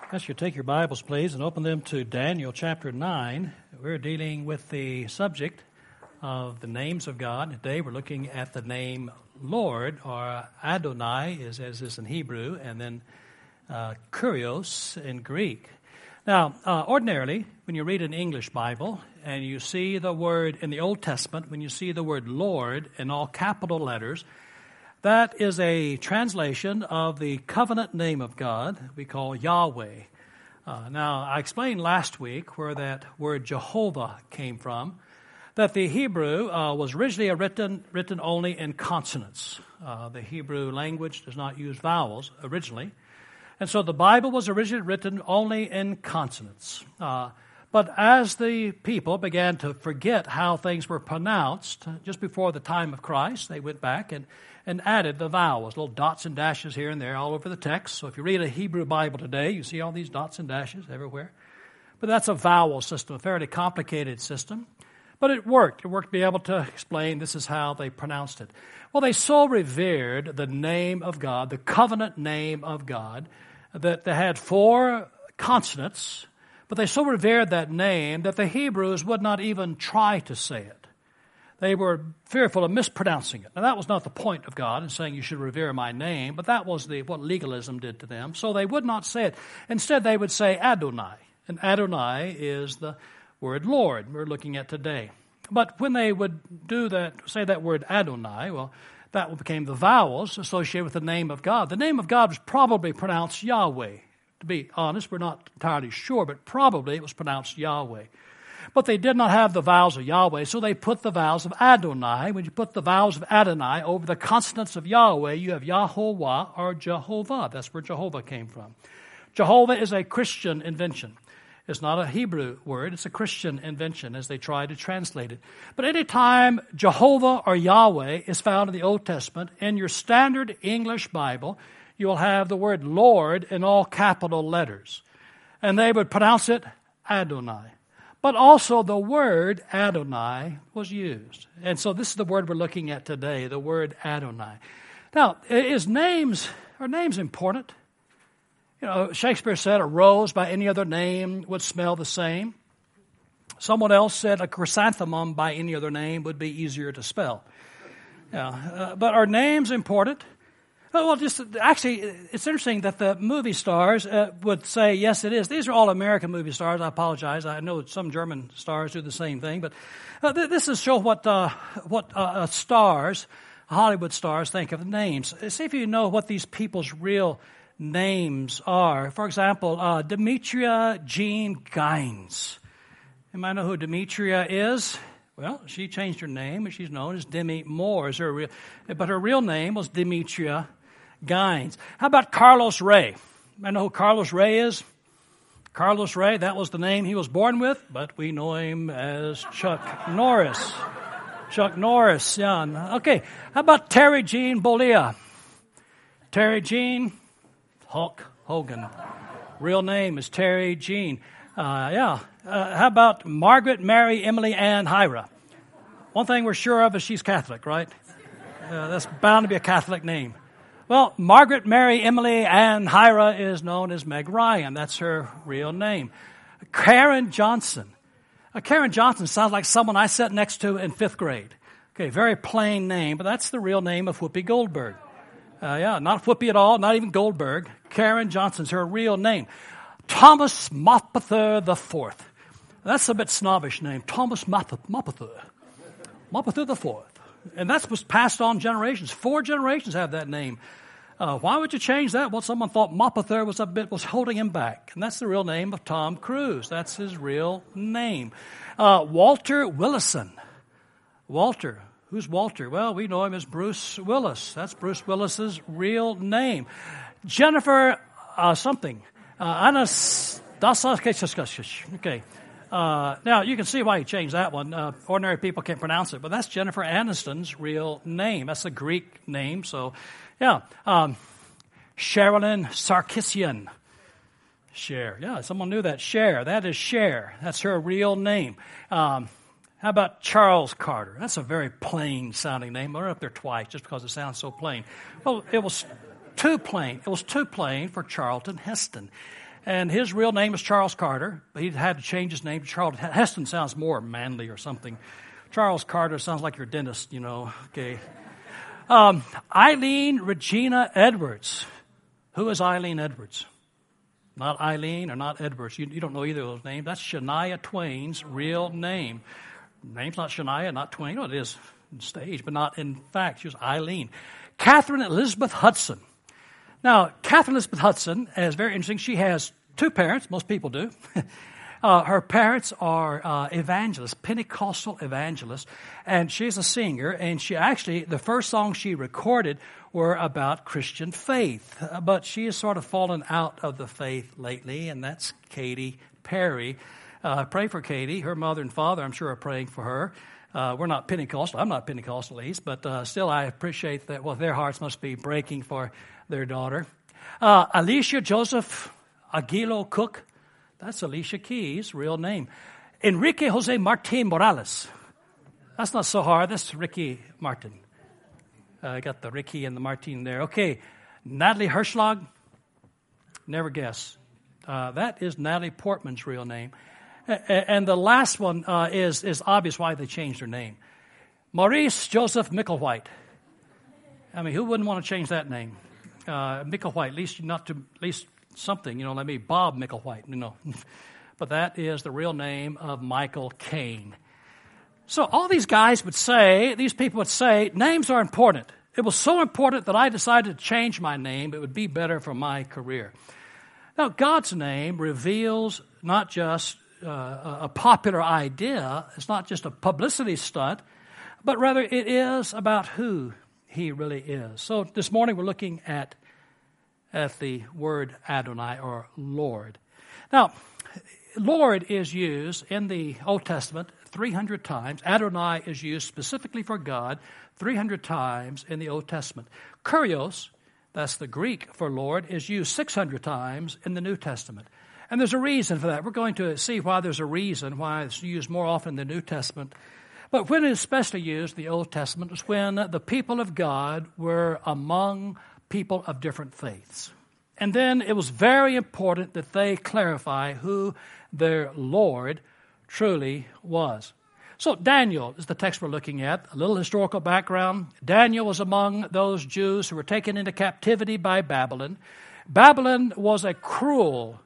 Ask you to take your Bibles, please, and open them to Daniel chapter 9. We're dealing with the subject of the names of God. Today we're looking at the name Lord, or Adonai, as is in Hebrew, and then Kurios in Greek. Now, ordinarily, when you read an English Bible and you see the word in the Old Testament, when you see the word Lord in all capital letters, that is a translation of the covenant name of God we call Yahweh. Now, I explained last week where that word Jehovah came from, that the Hebrew was originally written only in consonants. The Hebrew language does not use vowels originally. And so the Bible was originally written only in consonants. But as the people began to forget how things were pronounced, just before the time of Christ, they went back and added the vowels, little dots and dashes here and there all over the text. So if you read a Hebrew Bible today, you see all these dots and dashes everywhere. But that's a vowel system, a fairly complicated system. But it worked. It worked to be able to explain this is how they pronounced it. Well, they so revered the name of God, the covenant name of God, that they had 4 consonants, but they so revered that name that the Hebrews would not even try to say it. They were fearful of mispronouncing it. Now, that was not the point of God in saying you should revere my name, but that was what legalism did to them. So they would not say it. Instead, they would say Adonai. And Adonai is the word Lord we're looking at today. But when they would do that, say that word Adonai, well, that became the vowels associated with the name of God. The name of God was probably pronounced Yahweh. To be honest, we're not entirely sure, but probably it was pronounced Yahweh. But they did not have the vowels of Yahweh, so they put the vowels of Adonai. When you put the vowels of Adonai over the consonants of Yahweh, you have Yahovah or Jehovah. That's where Jehovah came from. Jehovah is a Christian invention. It's not a Hebrew word. It's a Christian invention as they try to translate it. But any time Jehovah or Yahweh is found in the Old Testament, in your standard English Bible, you will have the word Lord in all capital letters. And they would pronounce it Adonai. But also the word Adonai was used. And so this is the word we're looking at today, the word Adonai. Now, are names important? You know, Shakespeare said a rose by any other name would smell the same. Someone else said a chrysanthemum by any other name would be easier to spell. But are names important? Well, actually, it's interesting that the movie stars would say, yes, it is. These are all American movie stars. I apologize. I know some German stars do the same thing. But this is show what stars, Hollywood stars, think of the names. See if you know what these people's real names are. For example, Demetria Jean Gaines. You might know who Demetria is. Well, she changed her name, and she's known as Demi Moore. But her real name was Demetria Gaines. How about Carlos Ray? I know who Carlos Ray is. Carlos Ray, that was the name he was born with, but we know him as Chuck Norris. Chuck Norris, yeah. Okay, how about Terry Jean Bollea? Terry Jean Hulk Hogan. Real name is Terry Jean. How about Margaret Mary Emily Ann Hyra? One thing we're sure of is she's Catholic, right? That's bound to be a Catholic name. Well, Margaret Mary Emily Ann Hyra is known as Meg Ryan. That's her real name. Karen Johnson. Karen Johnson sounds like someone I sat next to in 5th grade. Okay, very plain name, but that's the real name of Whoopi Goldberg. Not Whoopi at all, not even Goldberg. Karen Johnson's her real name. Thomas Mapother IV. That's a bit snobbish name. Thomas Mapother. Mapother IV. And that was passed on generations. 4 generations have that name. Why would you change that? Well, someone thought Mapother was holding him back. And that's the real name of Tom Cruise. That's his real name. Walter Willison. Walter. Who's Walter? Well, we know him as Bruce Willis. That's Bruce Willis's real name. Jennifer something. Okay. Now, you can see why he changed that one. Ordinary people can't pronounce it, but that's Jennifer Aniston's real name. That's a Greek name, so, yeah. Sherilyn Sarkisian. Cher. Yeah, someone knew that. Cher. That is Cher. That's her real name. How about Charles Carter? That's a very plain-sounding name. We're up there twice just because it sounds so plain. Well, it was too plain. It was too plain for Charlton Heston. And his real name is Charles Carter, but he had to change his name to Charles. Heston sounds more manly or something. Charles Carter sounds like your dentist, okay. Eileen Regina Edwards. Who is Eileen Edwards? Not Eileen or not Edwards. You don't know either of those names. That's Shania Twain's real name. Name's not Shania, not Twain. It is in stage, but not in fact. She was Eileen. Catherine Elizabeth Hudson. Now, Catherine Elizabeth Hudson is very interesting. She has two parents. Most people do. Her parents are evangelists, Pentecostal evangelists, and she's a singer. And she actually, the first songs she recorded were about Christian faith. But she has sort of fallen out of the faith lately, and that's Katy Perry. Pray for Katy. Her mother and father, I'm sure, are praying for her. We're not Pentecostal. I'm not Pentecostal, at least, but still I appreciate that. Well, their hearts must be breaking for their daughter. Alicia Joseph Aguilo Cook. That's Alicia Keys' real name. Enrique Jose Martin Morales. That's not so hard. That's Ricky Martin. I got the Ricky and the Martin there. Okay. Natalie Hirschlag. Never guess. That is Natalie Portman's real name. And the last one is obvious why they changed their name. Maurice Joseph Micklewhite. I mean, who wouldn't want to change that name? Micklewhite, at least something, like me, Bob Micklewhite, But that is the real name of Michael Caine. So all these people would say, names are important. It was so important that I decided to change my name. It would be better for my career. Now, God's name reveals not just a popular idea. It's not just a publicity stunt, but rather it is about who he really is. So this morning we're looking at the word Adonai, or Lord. Now, Lord is used in the Old Testament 300 times. Adonai is used specifically for God 300 times in the Old Testament. Kurios, that's the Greek for Lord, is used 600 times in the New Testament. And there's a reason for that. We're going to see why there's a reason why it's used more often in the New Testament. But when it's especially used in the Old Testament is when the people of God were among people of different faiths. And then it was very important that they clarify who their Lord truly was. So Daniel is the text we're looking at. A little historical background. Daniel was among those Jews who were taken into captivity by Babylon. Babylon was a cruel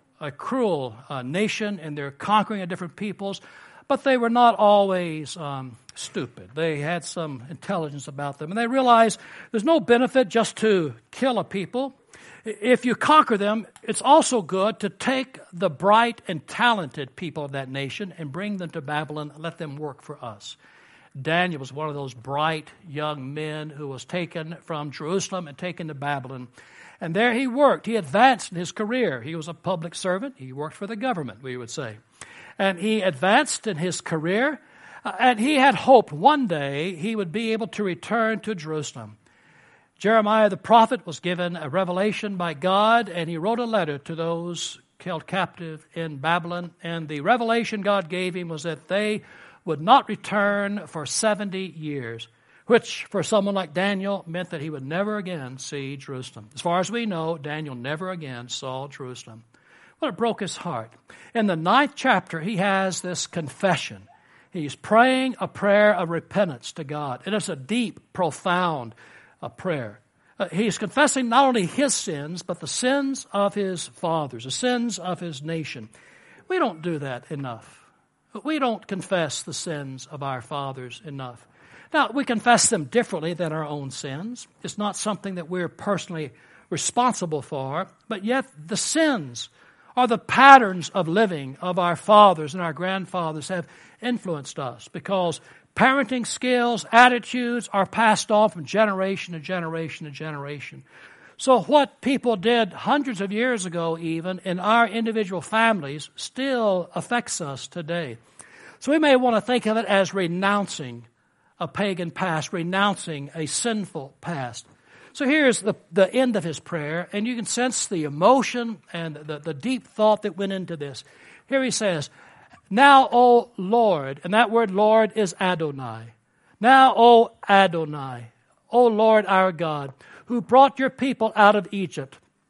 nation, and they're conquering different peoples, but they were not always stupid. They had some intelligence about them, and they realized there's no benefit just to kill a people. If you conquer them, it's also good to take the bright and talented people of that nation and bring them to Babylon and let them work for us. Daniel was one of those bright young men who was taken from Jerusalem and taken to Babylon. And there he worked. He advanced in his career. He was a public servant. He worked for the government, we would say. And he advanced in his career. And he had hoped one day he would be able to return to Jerusalem. Jeremiah the prophet was given a revelation by God, and he wrote a letter to those held captive in Babylon. And the revelation God gave him was that they would not return for 70 years, which for someone like Daniel meant that he would never again see Jerusalem. As far as we know, Daniel never again saw Jerusalem. Well, it broke his heart. In the 9th chapter, he has this confession. He's praying a prayer of repentance to God. It is a deep, profound prayer. He's confessing not only his sins, but the sins of his fathers, the sins of his nation. We don't do that enough. We don't confess the sins of our fathers enough. Now, we confess them differently than our own sins. It's not something that we're personally responsible for, but yet the sins or the patterns of living of our fathers and our grandfathers have influenced us because parenting skills, attitudes are passed on from generation to generation to generation. So what people did hundreds of years ago even in our individual families still affects us today. So we may want to think of it as renouncing a pagan past, renouncing a sinful past. So here's the end of his prayer, and you can sense the emotion and the deep thought that went into this. Here he says, "Now, O Lord," and that word Lord is Adonai. "Now, O Adonai, O Lord our God, who brought your people out of Egypt,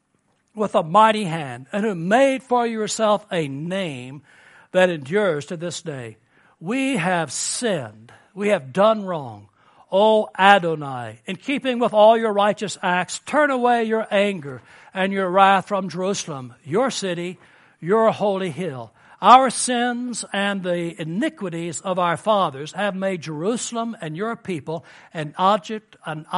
with a mighty hand, and who made for yourself a name that endures to this day. We have sinned. We have done wrong. O Adonai, in keeping with all your righteous acts, turn away your anger and your wrath from Jerusalem, your city, your holy hill. Our sins and the iniquities of our fathers have made Jerusalem and your people an object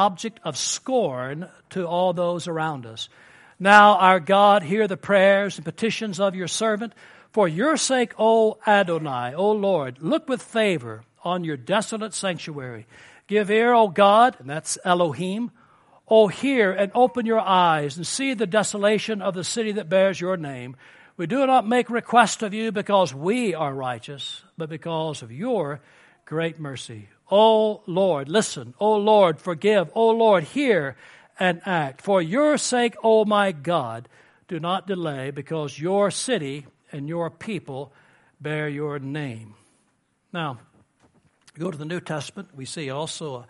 of scorn to all those around us. Now, our God, hear the prayers and petitions of your servant. For your sake, O Adonai, O Lord, look with favor on your desolate sanctuary. Give ear, O God, and that's Elohim. O hear and open your eyes and see the desolation of the city that bears your name. We do not make request of you because we are righteous, but because of your great mercy. O Lord, listen. O Lord, forgive. O Lord, hear and act. For your sake, O my God, do not delay, because your city and your people bear your name. Now, go to the New Testament. We see also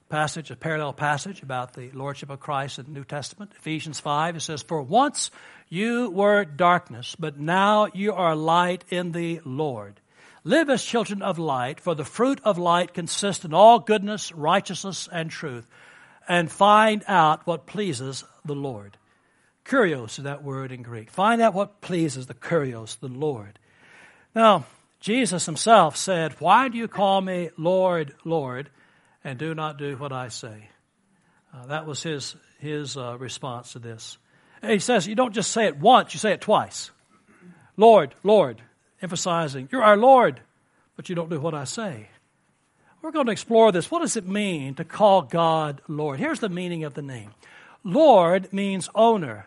a parallel passage about the Lordship of Christ in the New Testament. Ephesians 5, it says, For once you were darkness, but now you are light in the Lord. Live as children of light, for the fruit of light consists in all goodness, righteousness, and truth, and find out what pleases the Lord. Kurios is that word in Greek. Find out what pleases the kurios, the Lord. Now, Jesus himself said, Why do you call me Lord, Lord, and do not do what I say? That was his response to this. And he says, you don't just say it once, you say it twice. Lord, Lord, emphasizing, you're our Lord, but you don't do what I say. We're going to explore this. What does it mean to call God Lord? Here's the meaning of the name. Lord means owner,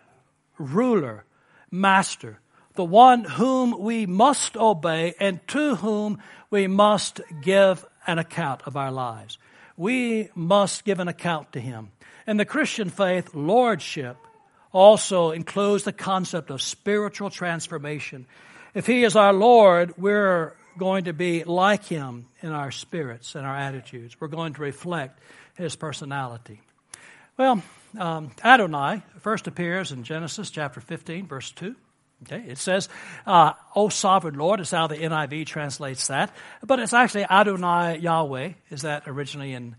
ruler, master, the one whom we must obey and to whom we must give an account of our lives. We must give an account to him. In the Christian faith, lordship also includes the concept of spiritual transformation. If he is our Lord, we're going to be like him in our spirits and our attitudes. We're going to reflect his personality. Well, Adonai first appears in Genesis chapter 15, verse 2. Okay, it says, O sovereign Lord, is how the NIV translates that. But it's actually Adonai Yahweh, is that originally in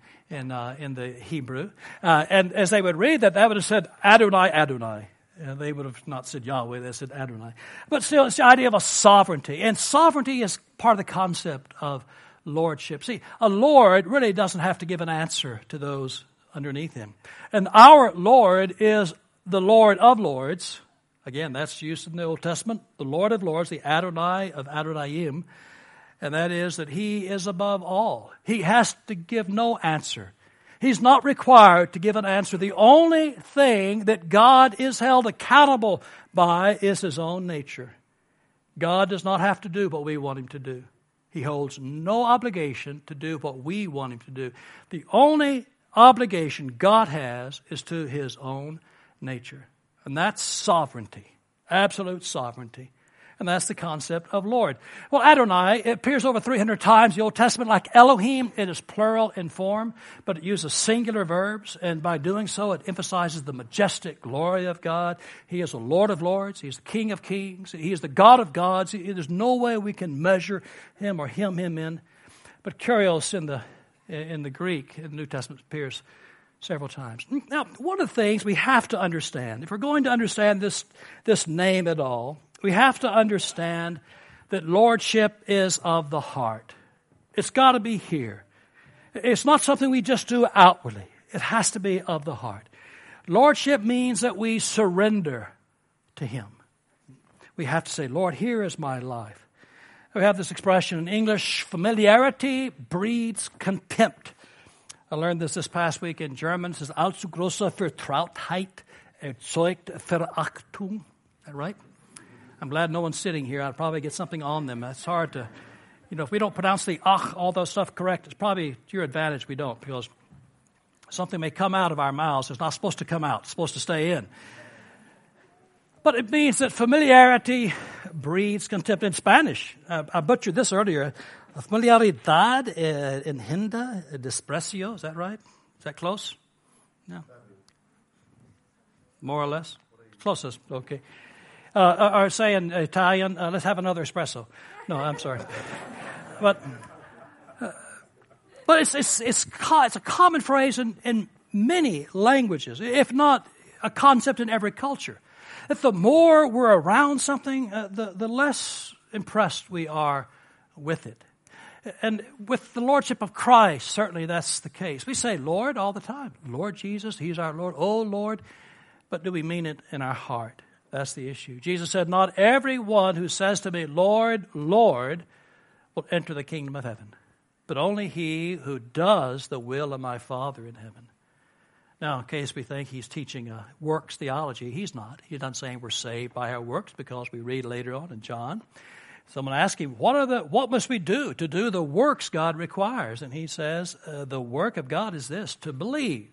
the Hebrew. And as they would read that, would have said Adonai, Adonai. They would have not said Yahweh, they said Adonai. But still, it's the idea of a sovereignty. And sovereignty is part of the concept of lordship. See, a Lord really doesn't have to give an answer to those underneath him. And our Lord is the Lord of Lords. Again, that's used in the Old Testament. The Lord of Lords, the Adonai of Adonayim. And that is that he is above all. He has to give no answer. He's not required to give an answer. The only thing that God is held accountable by is his own nature. God does not have to do what we want him to do. He holds no obligation to do what we want him to do. The only obligation God has is to his own nature. And that's sovereignty, absolute sovereignty. And that's the concept of Lord. Well, Adonai, it appears over 300 times in the Old Testament. Like Elohim, it is plural in form, but it uses singular verbs. And by doing so, it emphasizes the majestic glory of God. He is the Lord of Lords. He is the King of Kings. He is the God of gods. There's no way we can measure him or him in. But kurios in the Greek, in the New Testament, appears several times. Now, one of the things we have to understand, if we're going to understand this name at all, we have to understand that lordship is of the heart. It's got to be here. It's not something we just do outwardly. It has to be of the heart. Lordship means that we surrender to him. We have to say, Lord, here is my life. We have this expression in English, familiarity breeds contempt. I learned this past week in German. It says, allzu große Vertrautheit erzeugt Verachtung. Is that right? I'm glad no one's sitting here. I'd probably get something on them. It's hard to, if we don't pronounce the ach, all those stuff correct, it's probably to your advantage we don't, because something may come out of our mouths. It's not supposed to come out. It's supposed to stay in. But it means that familiarity breeds contempt. In Spanish, I butchered this earlier. Familiaridad engendra desprecio. Is that right? Is that close? No. More or less? closest, okay. Or say in Italian, let's have another espresso. No, I'm sorry. But it's a common phrase in many languages, if not a concept in every culture. That the more we're around something, the less impressed we are with it. And with the Lordship of Christ, certainly that's the case. We say Lord all the time. Lord Jesus, He's our Lord. Oh, Lord. But do we mean it in our heart? That's the issue. Jesus said, not everyone who says to me, Lord, Lord, will enter the kingdom of heaven, but only he who does the will of my Father in heaven. Now, in case we think he's teaching a works theology, he's not. He's not saying we're saved by our works, because we read later on in John. Someone asked him, what must we do to do the works God requires? And he says, the work of God is this, to believe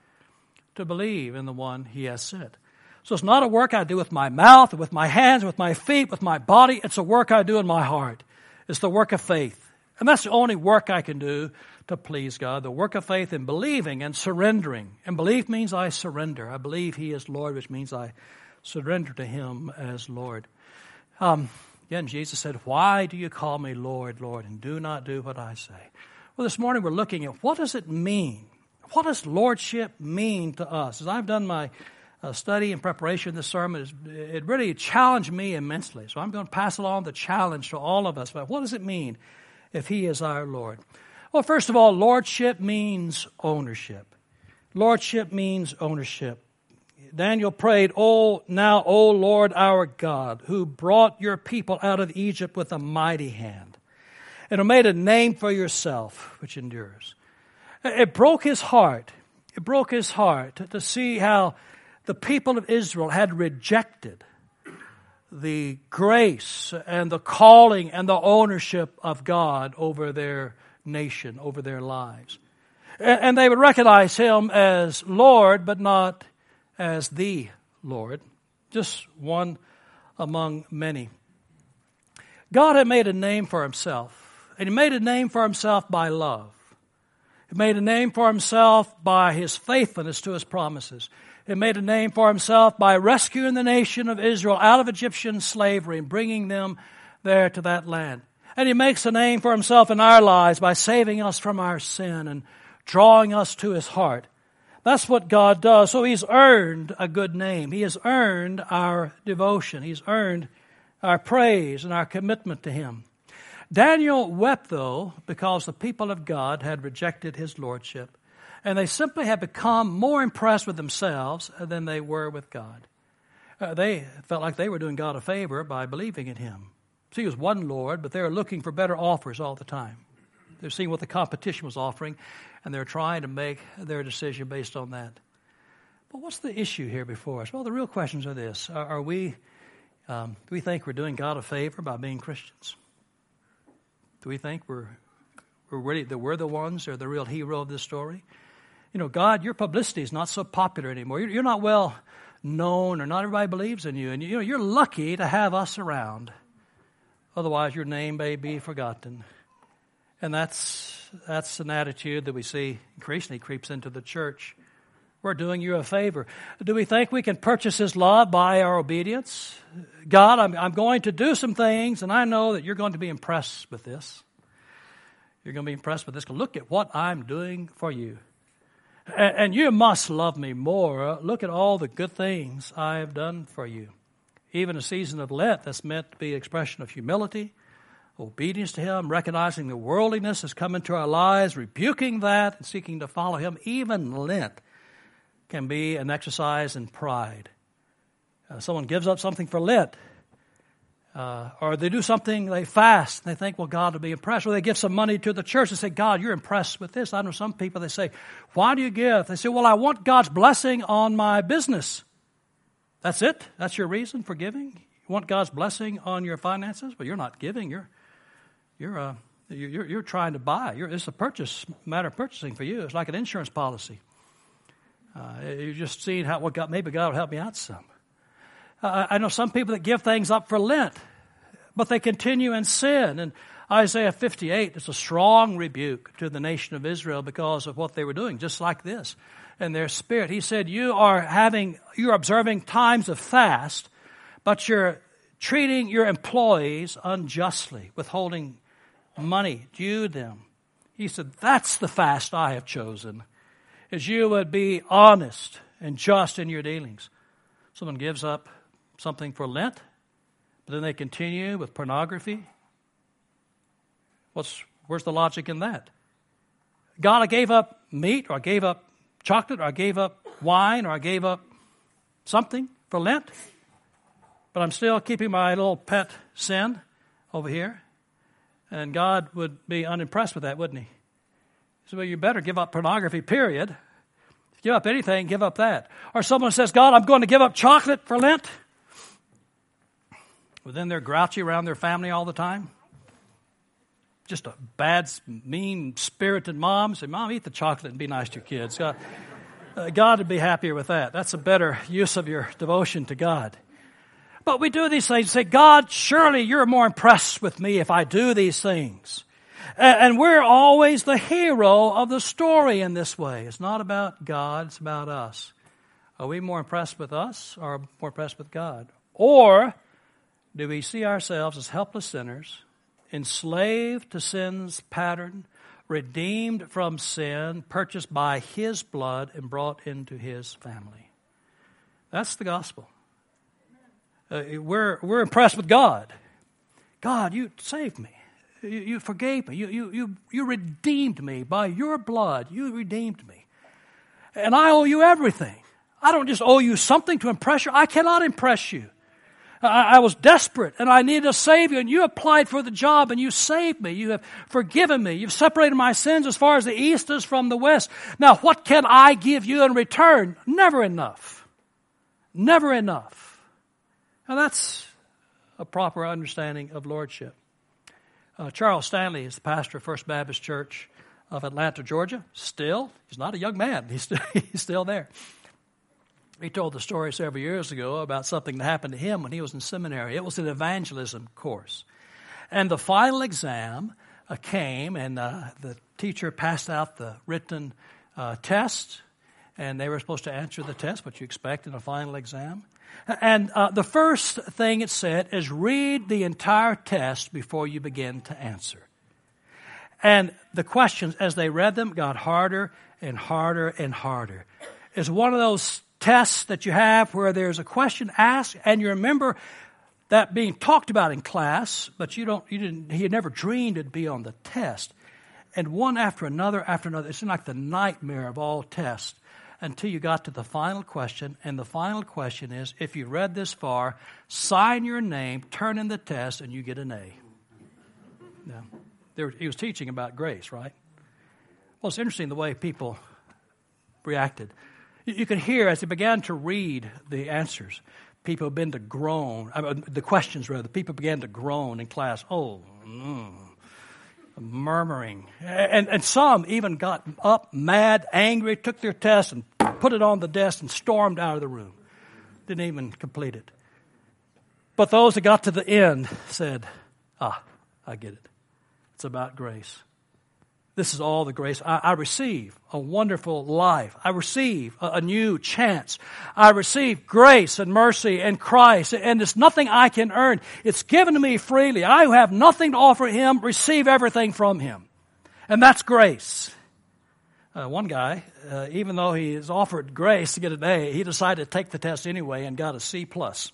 in the one He has sent. So it's not a work I do with my mouth, with my hands, with my feet, with my body. It's a work I do in my heart. It's the work of faith. And that's the only work I can do to please God, the work of faith in believing and surrendering. And belief means I surrender. I believe He is Lord, which means I surrender to Him as Lord. Again, Jesus said, why do you call me Lord, Lord, and do not do what I say? Well, this morning we're looking at what does it mean? What does lordship mean to us? As I've done my study and preparation of this sermon, it really challenged me immensely. So I'm going to pass along the challenge to all of us. But what does it mean if He is our Lord? Well, first of all, lordship means ownership. Lordship means ownership. Daniel prayed, now, O Lord our God, who brought your people out of Egypt with a mighty hand, and who made a name for yourself, which endures. It broke his heart. It broke his heart to see how the people of Israel had rejected the grace and the calling and the ownership of God over their nation, over their lives. And they would recognize Him as Lord, but not as the Lord, just one among many. God had made a name for Himself, and He made a name for Himself by love. He made a name for Himself by His faithfulness to His promises. He made a name for Himself by rescuing the nation of Israel out of Egyptian slavery and bringing them there to that land. And He makes a name for Himself in our lives by saving us from our sin and drawing us to His heart. That's what God does. So He's earned a good name. He has earned our devotion. He's earned our praise and our commitment to Him. Daniel wept, though, because the people of God had rejected His lordship, and they simply had become more impressed with themselves than they were with God. They felt like they were doing God a favor by believing in Him. See, He was one Lord, but they were looking for better offers all the time. They're seeing what the competition was offering, and they're trying to make their decision based on that. But what's the issue here before us? Well, the real questions are this. Do we think we're doing God a favor by being Christians? Do we think we're the ones, or the real hero of this story? You know, God, your publicity is not so popular anymore. You're not well known, or not everybody believes in you. And you're lucky to have us around. Otherwise, your name may be forgotten. And that's an attitude that we see increasingly creeps into the church. We're doing you a favor. Do we think we can purchase His love by our obedience? God, I'm going to do some things, and I know that you're going to be impressed with this. You're going to be impressed with this. Look at what I'm doing for you. And you must love me more. Look at all the good things I have done for you. Even a season of Lent that's meant to be an expression of humility, obedience to Him, recognizing the worldliness has come into our lives, rebuking that and seeking to follow Him. Even Lent can be an exercise in pride. Someone gives up something for Lent, or they do something, they fast, and they think, well, God will be impressed. Or they give some money to the church and say, God, you're impressed with this. I know some people, they say, why do you give? They say, well, I want God's blessing on my business. That's it? That's your reason for giving? You want God's blessing on your finances? Well, you're not giving. You're trying to buy. It's a matter of purchasing for you. It's like an insurance policy. You're just seeing maybe God will help me out some. I know some people that give things up for Lent, but they continue in sin. And Isaiah 58 is a strong rebuke to the nation of Israel because of what they were doing, just like this. in their spirit. He said, you're observing times of fast, but you're treating your employees unjustly, withholding money due them. He said, that's the fast I have chosen, is you would be honest and just in your dealings. Someone gives up something for Lent, but then they continue with pornography. Where's the logic in that? God, I gave up meat, or I gave up chocolate, or I gave up wine, or I gave up something for Lent, but I'm still keeping my little pet sin over here. And God would be unimpressed with that, wouldn't he? He said, well, you better give up pornography, period. If you give up anything, give up that. Or someone says, God, I'm going to give up chocolate for Lent. Well, then they're grouchy around their family all the time. Just a bad, mean-spirited mom. Say, Mom, eat the chocolate and be nice to your kids. God would be happier with that. That's a better use of your devotion to God. But we do these things and say, God, surely you're more impressed with me if I do these things. And we're always the hero of the story in this way. It's not about God, it's about us. Are we more impressed with us or more impressed with God? Or do we see ourselves as helpless sinners, enslaved to sin's pattern, redeemed from sin, purchased by His blood, and brought into His family? That's the gospel. We're impressed with God. God, you saved me. You forgave me. You redeemed me by your blood. You redeemed me. And I owe you everything. I don't just owe you something to impress you. I cannot impress you. I was desperate and I needed a Savior, and you applied for the job and you saved me. You have forgiven me. You've separated my sins as far as the east is from the west. Now, what can I give you in return? Never enough. Never enough. Now, that's a proper understanding of lordship. Charles Stanley is the pastor of First Baptist Church of Atlanta, Georgia. Still, he's not a young man. He's still there. He told the story several years ago about something that happened to him when he was in seminary. It was an evangelism course. And the final exam came, and the teacher passed out the written test, and they were supposed to answer the test, what you expect in a final exam. And the first thing it said is read the entire test before you begin to answer. And the questions, as they read them, got harder and harder and harder. It's one of those tests that you have where there's a question asked, and you remember that being talked about in class, but he had never dreamed it'd be on the test. And one after another, it seemed like the nightmare of all tests, until you got to the final question. And the final question is, if you read this far, sign your name, turn in the test, and you get an A. Now, he was teaching about grace, right? Well, it's interesting the way people reacted. You could hear as he began to read the answers, people began to groan. The questions, rather. People began to groan in class. Murmuring. And some even got up, mad, angry, took their test and put it on the desk and stormed out of the room. Didn't even complete it. But those that got to the end said, I get it. It's about grace. This is all the grace. I receive a wonderful life. I receive a new chance. I receive grace and mercy in Christ. And it's nothing I can earn. It's given to me freely. I who have nothing to offer Him, receive everything from Him. And that's grace. One guy, even though he is offered grace to get an A, he decided to take the test anyway and got a C+.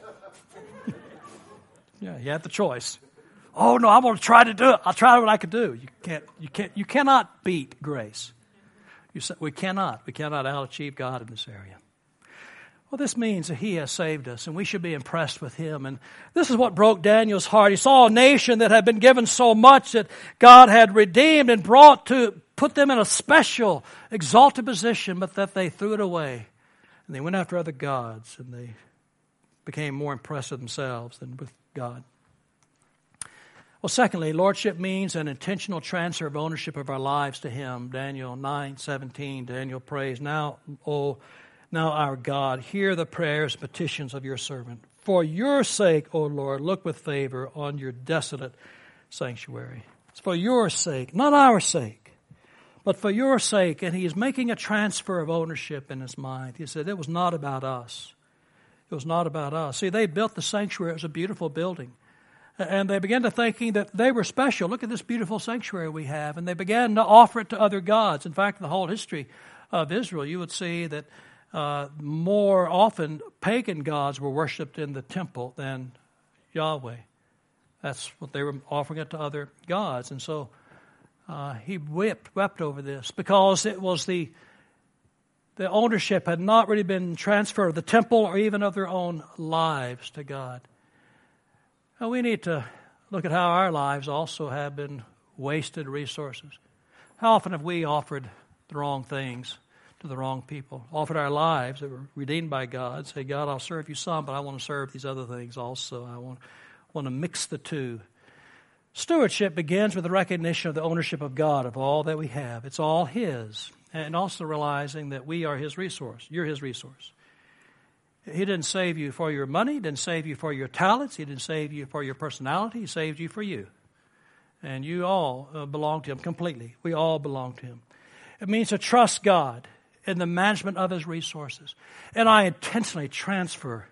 Yeah, he had the choice. Oh no, I'm going to try to do it. I'll try what I can do. You cannot beat grace. We cannot out-achieve God in this area. Well, this means that He has saved us, and we should be impressed with Him. And this is what broke Daniel's heart. He saw a nation that had been given so much that God had redeemed and brought to put them in a special, exalted position, but that they threw it away. And they went after other gods, and they became more impressed with themselves than with God. Well, secondly, lordship means an intentional transfer of ownership of our lives to Him. Daniel 9:17, Daniel prays, Now our God, hear the prayers and petitions of your servant. For your sake, O Lord, look with favor on your desolate sanctuary. It's for your sake, not our sake, but for your sake, and he's making a transfer of ownership in his mind. He said, it was not about us. It was not about us. See, they built the sanctuary. It was a beautiful building. And they began to thinking that they were special. Look at this beautiful sanctuary we have. And they began to offer it to other gods. In fact, in the whole history of Israel, you would see that more often pagan gods were worshipped in the temple than Yahweh. That's what they were offering it to other gods. And so he wept over this because it was the ownership had not really been transferred of the temple or even of their own lives to God. Now we need to look at how our lives also have been wasted resources. How often have we offered the wrong things to the wrong people? Offered our lives that were redeemed by God. Say, God, I'll serve you some, but I want to serve these other things also. I want to mix the two. Stewardship begins with the recognition of the ownership of God of all that we have. It's all His. And also realizing that we are His resource. You're His resource. He didn't save you for your money. He didn't save you for your talents. He didn't save you for your personality. He saved you for you. And you all belong to Him completely. We all belong to Him. It means to trust God in the management of His resources. And I intentionally transfer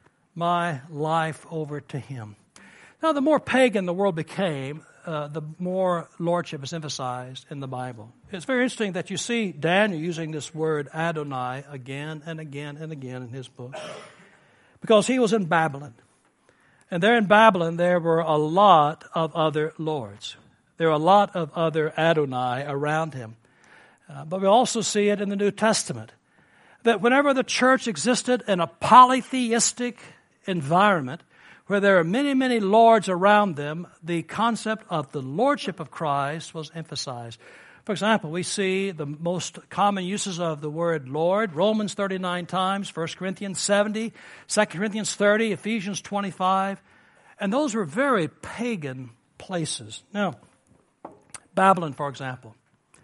my life over to Him. Now, the more pagan the world became, the more lordship is emphasized in the Bible. It's very interesting that you see Daniel using this word Adonai again and again and again in his book. Because he was in Babylon. And there in Babylon, there were a lot of other lords. There were a lot of other Adonai around him. But we also see it in the New Testament. That whenever the church existed in a polytheistic environment, where there are many, many lords around them, the concept of the lordship of Christ was emphasized. For example, we see the most common uses of the word Lord, Romans 39 times, 1 Corinthians 70, 2 Corinthians 30, Ephesians 25. And those were very pagan places. Now, Babylon, for example.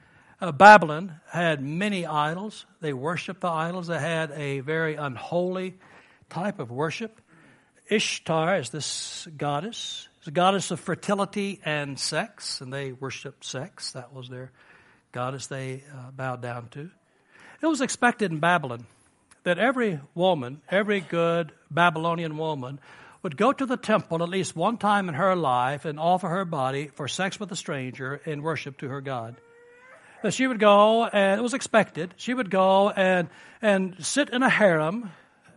Babylon had many idols. They worshiped the idols. They had a very unholy type of worship. Ishtar is this goddess. It's a goddess of fertility and sex, and they worshiped sex. That was their goddess they bowed down to. It was expected in Babylon that every woman, every good Babylonian woman, would go to the temple at least one time in her life and offer her body for sex with a stranger in worship to her God. That she would go, and it was expected, she would go and sit in a harem,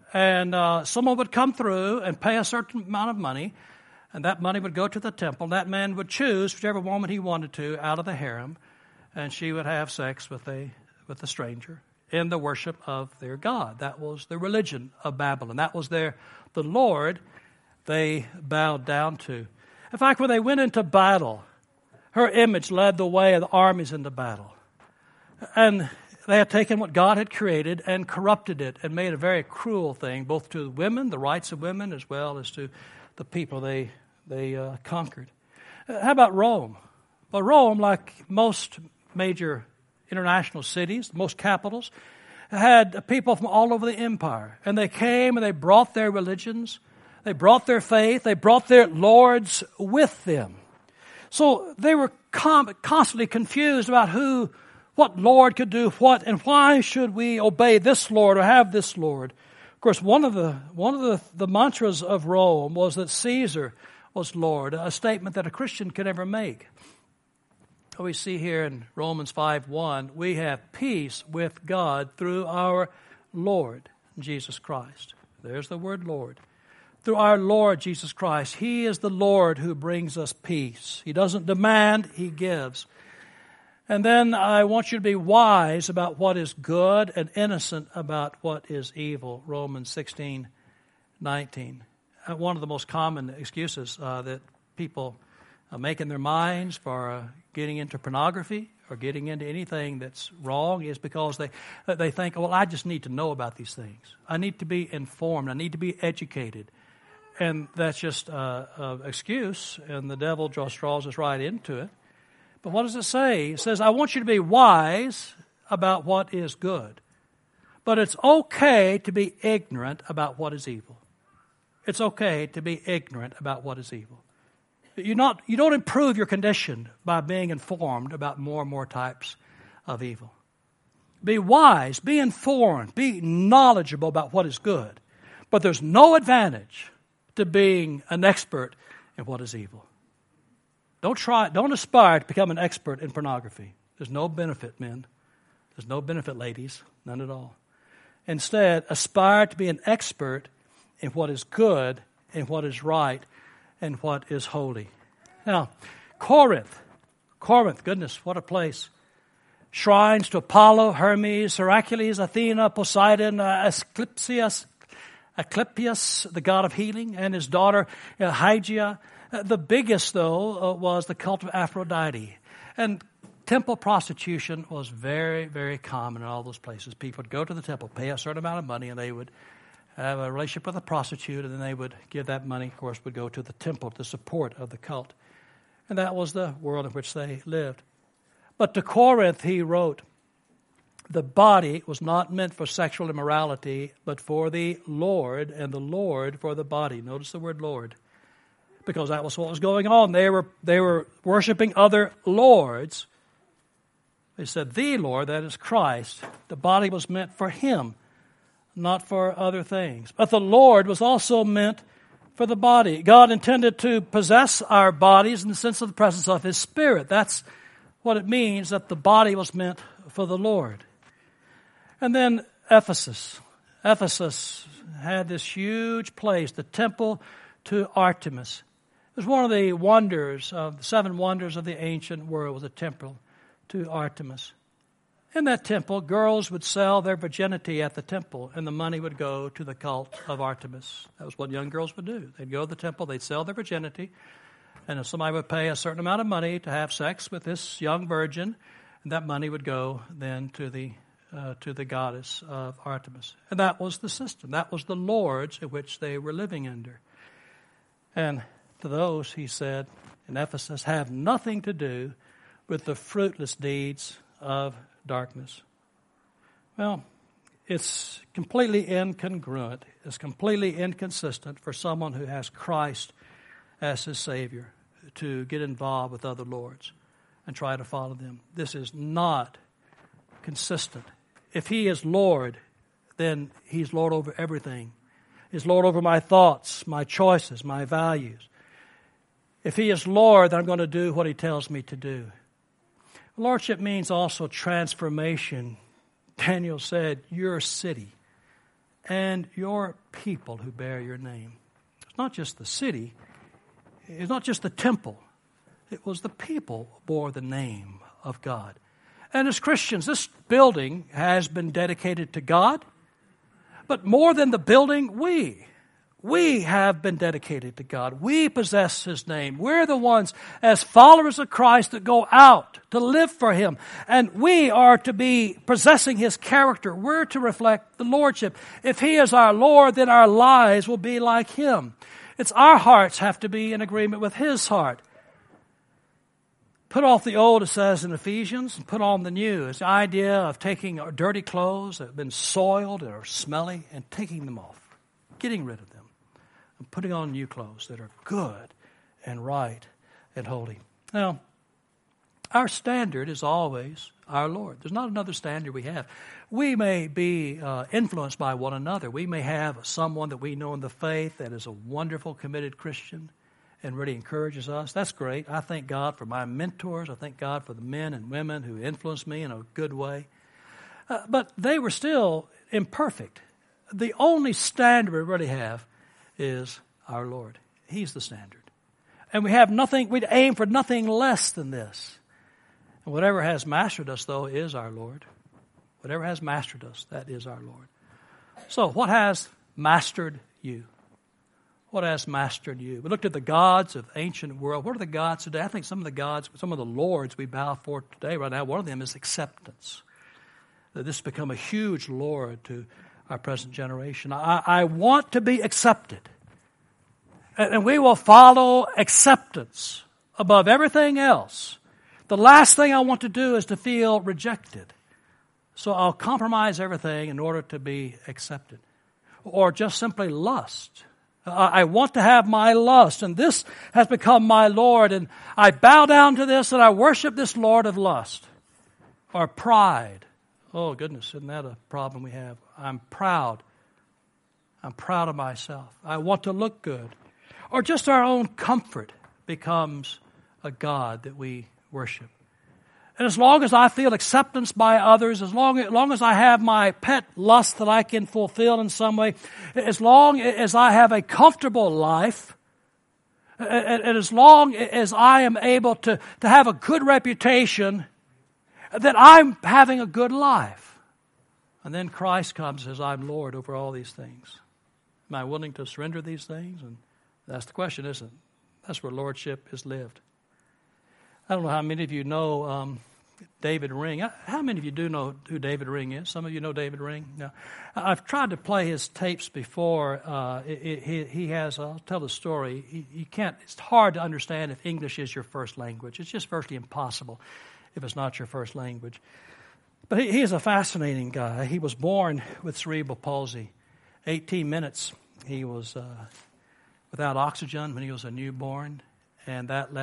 and someone would come through and pay a certain amount of money, and that money would go to the temple. That man would choose whichever woman he wanted to out of the harem, and she would have sex with a stranger in the worship of their God. That was the religion of Babylon. That was the Lord they bowed down to. In fact, when they went into battle, her image led the way of the armies into battle. And they had taken what God had created and corrupted it and made a very cruel thing, both to women, the rights of women, as well as to the people they conquered. How about Rome? Well, Rome, like most major international cities, most capitals, had people from all over the empire. And they came and they brought their religions, they brought their faith, they brought their lords with them. So they were constantly confused about what Lord could do what, and why should we obey this Lord or have this Lord. Of course, one of the mantras of Rome was that Caesar was Lord, a statement that a Christian could never make. We see here in Romans 5:1, we have peace with God through our Lord, Jesus Christ. There's the word Lord. Through our Lord Jesus Christ. He is the Lord who brings us peace. He doesn't demand, He gives. And then I want you to be wise about what is good and innocent about what is evil. Romans 16:19. One of the most common excuses that people make in their minds for getting into pornography or getting into anything that's wrong is because they think, well, I just need to know about these things. I need to be informed. I need to be educated. And that's just an excuse, and the devil draws us right into it. But what does it say? It says, I want you to be wise about what is good. But it's okay to be ignorant about what is evil. It's okay to be ignorant about what is evil. You don't improve your condition by being informed about more and more types of evil. Be wise, be informed, be knowledgeable about what is good. But there's no advantage to being an expert in what is evil. Don't aspire to become an expert in pornography. There's no benefit, men. There's no benefit, ladies. None at all. Instead, aspire to be an expert in what is good, in what is right, and what is holy. Now, Corinth, goodness, what a place. Shrines to Apollo, Hermes, Hercules, Athena, Poseidon, Asclepius, the god of healing, and his daughter Hygia. The biggest, though, was the cult of Aphrodite. And temple prostitution was very, very common in all those places. People would go to the temple, pay a certain amount of money, and they would have a relationship with a prostitute, and then they would give that money, of course, would go to the temple to support of the cult. And that was the world in which they lived. But to Corinth, he wrote, the body was not meant for sexual immorality, but for the Lord, and the Lord for the body. Notice the word Lord, because that was what was going on. They were worshiping other lords. They said, the Lord, that is Christ. The body was meant for Him, not for other things. But the Lord was also meant for the body. God intended to possess our bodies in the sense of the presence of His Spirit. That's what it means that the body was meant for the Lord. And then Ephesus. Ephesus had this huge place, the temple to Artemis. It was one of the wonders of the 7 wonders of the ancient world, was a temple to Artemis. In that temple, girls would sell their virginity at the temple, and the money would go to the cult of Artemis. That was what young girls would do. They'd go to the temple, they'd sell their virginity, and if somebody would pay a certain amount of money to have sex with this young virgin, that money would go then to the goddess of Artemis. And that was the system. That was the lords in which they were living under. And to those, he said in Ephesus, have nothing to do with the fruitless deeds of darkness. Well, it's completely incongruent. It's completely inconsistent for someone who has Christ as his Savior to get involved with other lords and try to follow them. This is not consistent. If He is Lord, then He's Lord over everything. He's Lord over my thoughts, my choices, my values. If He is Lord, then I'm going to do what He tells me to do. Lordship means also transformation. Daniel said, your city and your people who bear your name. It's not just the city. It's not just the temple. It was the people who bore the name of God. And as Christians, this building has been dedicated to God. But more than the building, we have been dedicated to God. We possess His name. We're the ones, as followers of Christ, that go out to live for Him. And we are to be possessing His character. We're to reflect the Lordship. If He is our Lord, then our lives will be like Him. It's our hearts have to be in agreement with His heart. Put off the old, it says in Ephesians, and put on the new. It's the idea of taking our dirty clothes that have been soiled or smelly and taking them off, getting rid of them, and putting on new clothes that are good and right and holy. Now, our standard is always our Lord. There's not another standard we have. We may be influenced by one another. We may have someone that we know in the faith that is a wonderful, committed Christian and really encourages us. That's great. I thank God for my mentors. I thank God for the men and women who influenced me in a good way. But they were still imperfect. The only standard we really have is our Lord. He's the standard. And we'd aim for nothing less than this. And whatever has mastered us, though, is our Lord. Whatever has mastered us, that is our Lord. So what has mastered you? What has mastered you? We looked at the gods of the ancient world. What are the gods today? I think some of the lords we bow for today, right now, one of them is acceptance. That this has become a huge lord to our present generation. I want to be accepted. And we will follow acceptance above everything else. The last thing I want to do is to feel rejected. So I'll compromise everything in order to be accepted. Or just simply lust. I want to have my lust, and this has become my Lord, and I bow down to this, and I worship this Lord of lust. Or pride. Oh, goodness, isn't that a problem we have? I'm proud. I'm proud of myself. I want to look good. Or just our own comfort becomes a God that we worship. And as long as I feel acceptance by others, as long as I have my pet lust that I can fulfill in some way, as long as I have a comfortable life, and as long as I am able to have a good reputation, that I'm having a good life. And then Christ comes and says, I'm Lord over all these things. Am I willing to surrender these things? And that's the question, isn't it? That's where lordship is lived. I don't know how many of you know David Ring. How many of you do know who David Ring is? Some of you know David Ring? Now, I've tried to play his tapes before. He has, I'll tell the story. You can't, it's hard to understand if English is your first language. It's just virtually impossible if it's not your first language. But he is a fascinating guy. He was born with cerebral palsy. 18 minutes he was without oxygen when he was a newborn, and that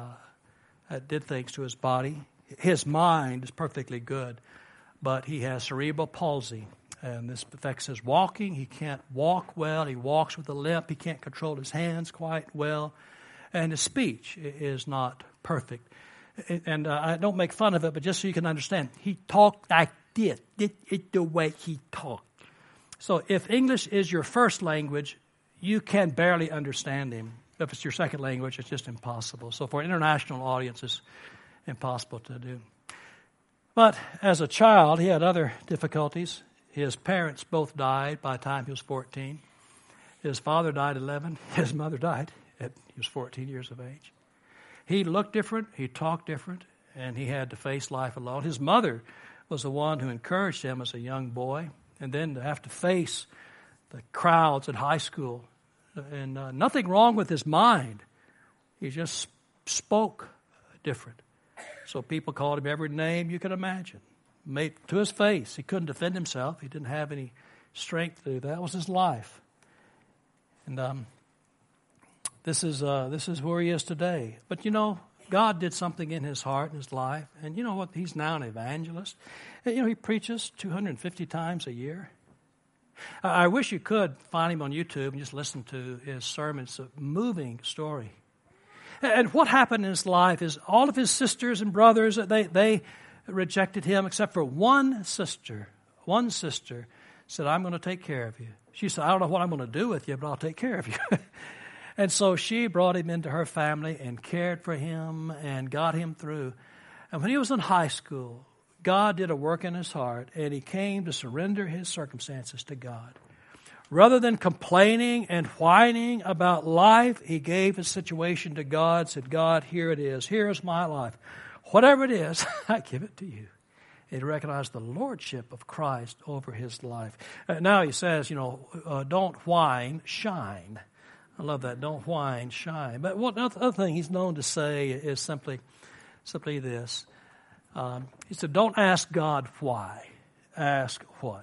did things to his body. His mind is perfectly good, but he has cerebral palsy, and this affects his walking. He can't walk well. He walks with a limp. He can't control his hands quite well, and his speech is not perfect. And I don't make fun of it, but just so you can understand, he talked like this. It's the way he talked. So if English is your first language, you can barely understand him. If it's your second language, it's just impossible. So for an international audience, it's impossible to do. But as a child, he had other difficulties. His parents both died by the time he was 14. His father died at 11. His mother died at he was 14 years of age. He looked different. He talked different. And he had to face life alone. His mother was the one who encouraged him as a young boy. And then to have to face the crowds at high school. And nothing wrong with his mind. He just spoke different. So people called him every name you could imagine. To his face, he couldn't defend himself. He didn't have any strength to do that. That was his life. And this is where he is today. But you know, God did something in his heart and his life. And you know what? He's now an evangelist. You know, he preaches 250 times a year. I wish you could find him on YouTube and just listen to his sermon. It's a moving story. And what happened in his life is all of his sisters and brothers, they rejected him except for one sister. One sister said, I'm going to take care of you. She said, I don't know what I'm going to do with you, but I'll take care of you. And so she brought him into her family and cared for him and got him through. And when he was in high school, God did a work in his heart, and he came to surrender his circumstances to God. Rather than complaining and whining about life, he gave his situation to God, said, God, here it is. Here is my life. Whatever it is, I give it to you. He recognized the lordship of Christ over his life. Now he says, don't whine, shine. I love that. Don't whine, shine. But one other thing he's known to say is simply this. He said, don't ask God why. Ask what.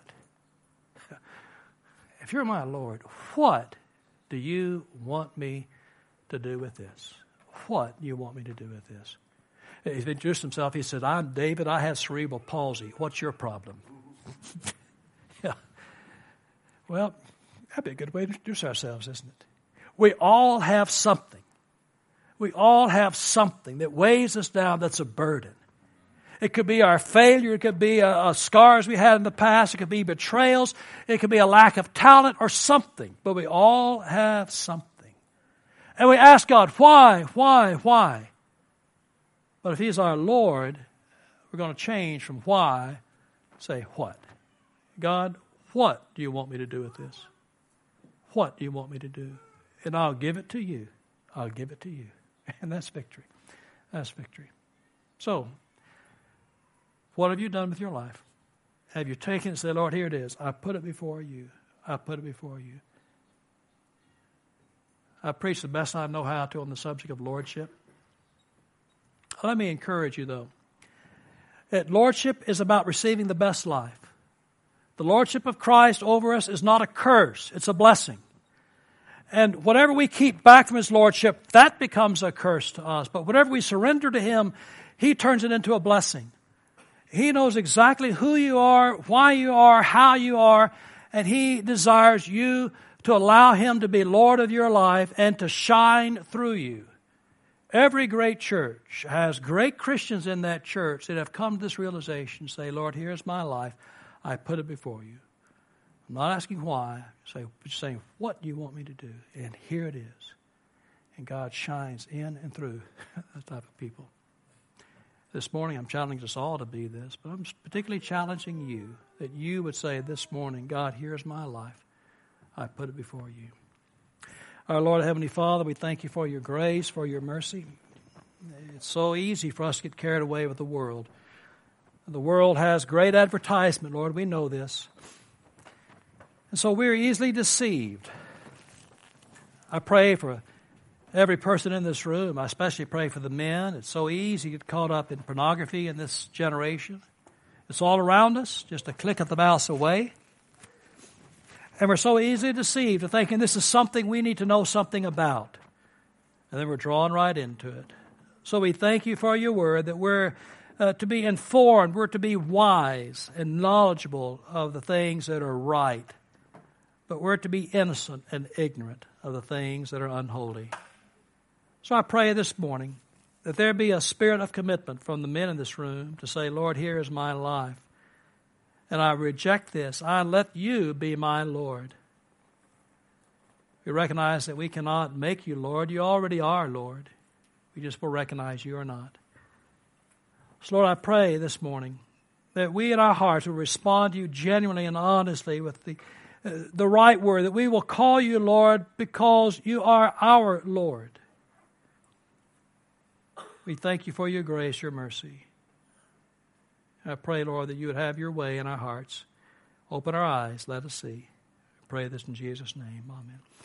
If you're my Lord, what do you want me to do with this? What do you want me to do with this? He's introduced himself. He said, I'm David. I have cerebral palsy. What's your problem? Yeah. Well, that'd be a good way to introduce ourselves, isn't it? We all have something. We all have something that weighs us down that's a burden. It could be our failure. It could be scars we had in the past. It could be betrayals. It could be a lack of talent or something. But we all have something. And we ask God, why? But if he's our Lord, we're going to change from why, say what. God, what do you want me to do with this? What do you want me to do? And I'll give it to you. I'll give it to you. And that's victory. That's victory. So, what have you done with your life? Have you taken it and said, Lord, here it is. I put it before you. I put it before you. I preach the best I know how to on the subject of lordship. Let me encourage you, though. That lordship is about receiving the best life. The lordship of Christ over us is not a curse. It's a blessing. And whatever we keep back from his lordship, that becomes a curse to us. But whatever we surrender to him, he turns it into a blessing. He knows exactly who you are, why you are, how you are, and He desires you to allow Him to be Lord of your life and to shine through you. Every great church has great Christians in that church that have come to this realization, say, Lord, here's my life. I put it before you. I'm not asking why. Just saying, what do you want me to do? And here it is. And God shines in and through that type of people. This morning, I'm challenging us all to be this, but I'm particularly challenging you, that you would say this morning, God, here's my life. I put it before you. Our Lord Heavenly Father, we thank you for your grace, for your mercy. It's so easy for us to get carried away with the world. The world has great advertisement, Lord. We know this. And so we're easily deceived. I pray for every person in this room. I especially pray for the men. It's so easy to get caught up in pornography in this generation. It's all around us, just a click of the mouse away. And we're so easily deceived to thinking this is something we need to know something about. And then we're drawn right into it. So we thank you for your word, that we're to be informed, we're to be wise and knowledgeable of the things that are right. But we're to be innocent and ignorant of the things that are unholy. So I pray this morning that there be a spirit of commitment from the men in this room to say, Lord, here is my life. And I reject this. I let you be my Lord. We recognize that we cannot make you Lord. You already are Lord. We just will recognize you are not. So Lord, I pray this morning that we in our hearts will respond to you genuinely and honestly with the right word, that we will call you Lord because you are our Lord. We thank you for your grace, your mercy. I pray, Lord, that you would have your way in our hearts. Open our eyes, let us see. I pray this in Jesus' name. Amen.